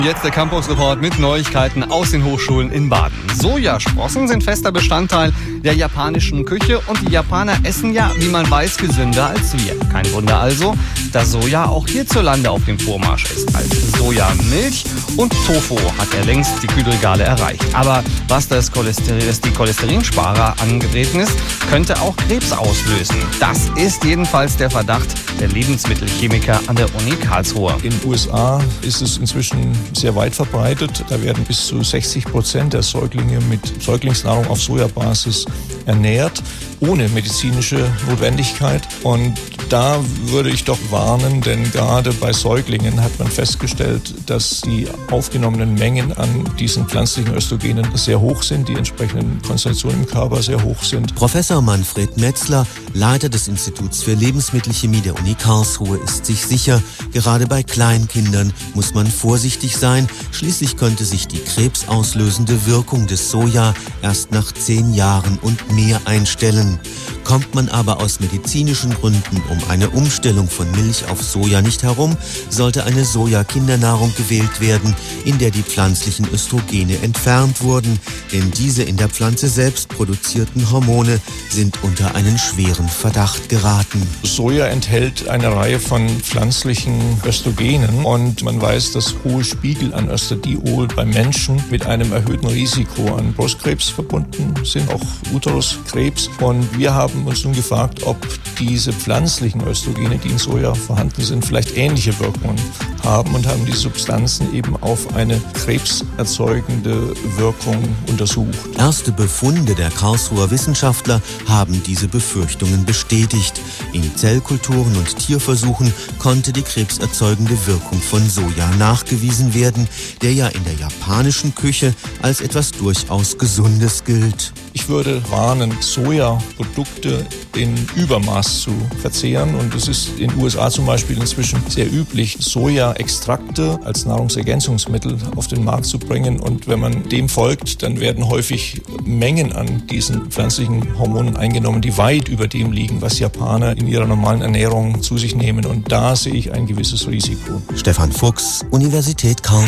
Jetzt der Campus-Report mit Neuigkeiten aus den Hochschulen in Baden. Sojasprossen sind fester Bestandteil der japanischen Küche und die Japaner essen ja, wie man weiß, gesünder als wir. Kein Wunder also, dass Soja auch hierzulande auf dem Vormarsch ist. Als Sojamilch und Tofu hat er längst die Kühlregale erreicht. Aber was die Cholesterinsparer angetreten ist, könnte auch Krebs auslösen. Das ist jedenfalls der Verdacht der Lebensmittelchemiker an der Uni Karlsruhe. In den USA ist es inzwischen sehr weit verbreitet. Da werden bis zu 60% der Säuglinge mit Säuglingsnahrung auf Sojabasis ernährt, ohne medizinische Notwendigkeit. Und da würde ich doch warnen, denn gerade bei Säuglingen hat man festgestellt, dass die aufgenommenen Mengen an diesen pflanzlichen Östrogenen sehr hoch sind, die entsprechenden Konzentrationen im Körper sehr hoch sind. Professor Manfred Metzler, Leiter des Instituts für Lebensmittelchemie der Uni Karlsruhe, ist sich sicher, gerade bei Kleinkindern muss man vorsichtig sein. Schließlich könnte sich die krebsauslösende Wirkung des Soja erst nach 10 Jahren und mehr einstellen. Kommt man aber aus medizinischen Gründen um eine Umstellung von Milch auf Soja nicht herum, sollte eine Soja-Kindernahrung gewählt werden, in der die pflanzlichen Östrogene entfernt wurden, denn diese in der Pflanze selbst produzierten Hormone sind unter einen schweren Verdacht geraten. Soja enthält eine Reihe von pflanzlichen Östrogenen und man weiß, dass hohe Spiegel an Östradiol beim Menschen mit einem erhöhten Risiko an Brustkrebs verbunden sind, auch Uteruskrebs. Und wir haben uns nun gefragt, ob diese pflanzlichen Östrogene, die in Soja vorhanden sind, vielleicht ähnliche Wirkungen haben und haben die Substanzen eben auf eine krebserzeugende Wirkung untersucht. Erste Befunde der Karlsruher Wissenschaftler haben diese Befürchtungen bestätigt. In Zellkulturen und Tierversuchen konnte die krebserzeugende Wirkung von Soja nachgewiesen werden, der ja in der japanischen Küche als etwas durchaus Gesundes gilt. Ich würde warnen, Sojaprodukte in Übermaß zu verzehren. Und es ist in den USA zum Beispiel inzwischen sehr üblich, Sojaextrakte als Nahrungsergänzungsmittel auf den Markt zu bringen. Und wenn man dem folgt, dann werden häufig Mengen an diesen pflanzlichen Hormonen eingenommen, die weit über dem liegen, was Japaner in ihrer normalen Ernährung zu sich nehmen. Und da sehe ich ein gewisses Risiko. Stefan Fuchs, Universität Karlsruhe.